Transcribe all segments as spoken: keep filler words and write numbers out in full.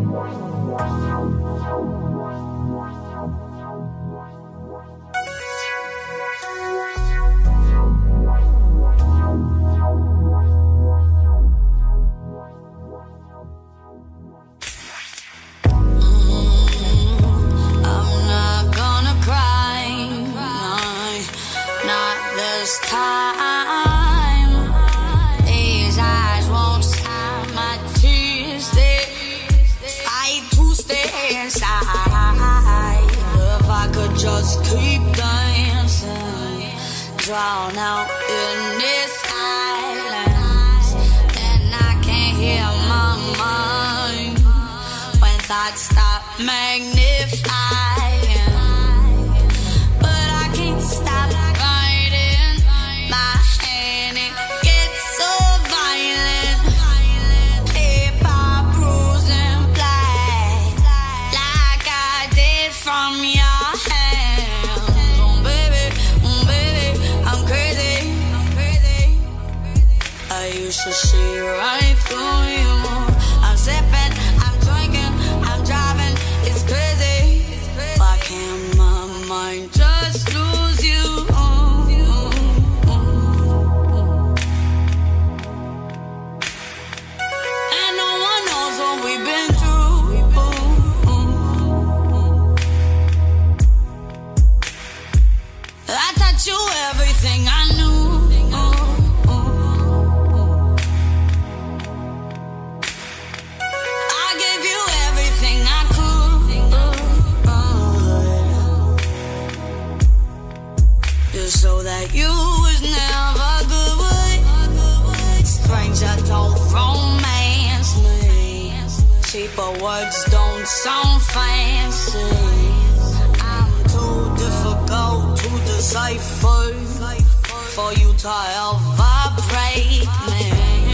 Time, these eyes won't stop my tears. They fight to stay inside. If I could just keep dancing, drown out in this silence, and I can't hear my mind when thoughts stop magnifying. But I can't stop. I used to see right through you. I'm sipping, I'm drinking, I'm driving. It's crazy. Why can't my mind just lose you? And no one knows what we've been through. I taught you everything I knew. So that you was never good. Stranger don't romance me. Cheaper words don't sound fancy. I'm too difficult to decipher for you to ever break me.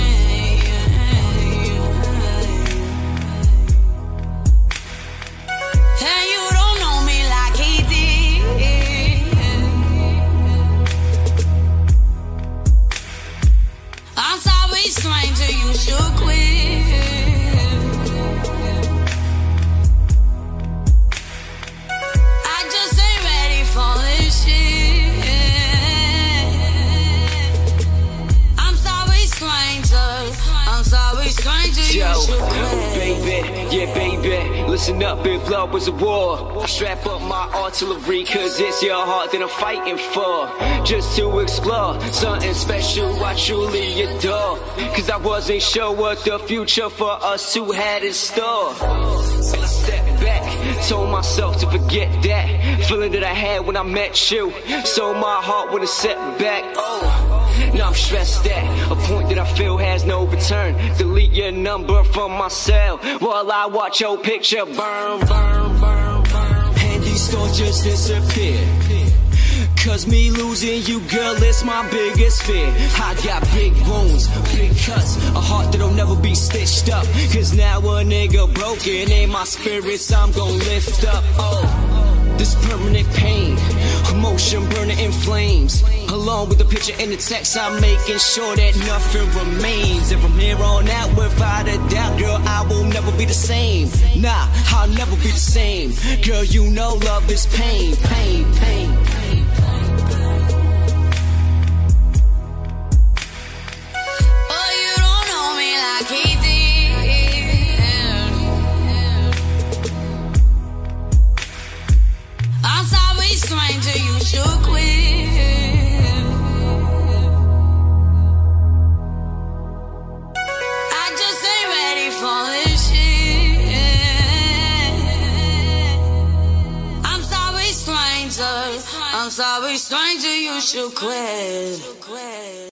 And you don't know me like he did. I'm sorry, stranger, you should quit. I just ain't ready for this shit. I'm sorry, stranger. I'm sorry, stranger, you Yo, should quit. baby, yeah, baby, listen up, if love was a war, I strap up my artillery, cause it's your heart that I'm fighting for. Just to explore something special I truly adore, cause I wasn't sure what the future for us two had in store. So I stepped back, told myself to forget that feeling that I had when I met you, so my heart wouldn't set back. Oh, now I'm stressed at a point that I feel has no return. Delete your number from my cell while I watch your picture burn, burn, burn, burn. And these thoughts just disappear, cause me losing you, girl, it's my biggest fear. I got big wounds, big cuts, a heart that'll never be stitched up, cause now a nigga broken in my spirits I'm gon' lift up. Oh, this permanent pain, emotion burning in flames, along with the picture and the text, I'm making sure that nothing remains. And from here on out, without a doubt, girl, I will never be the same. Nah, I'll never be the same. Girl, you know love is pain, pain, pain, pain. Stranger, you should quit. I just ain't ready for this shit. I'm sorry, stranger. I'm sorry, stranger, you should quit.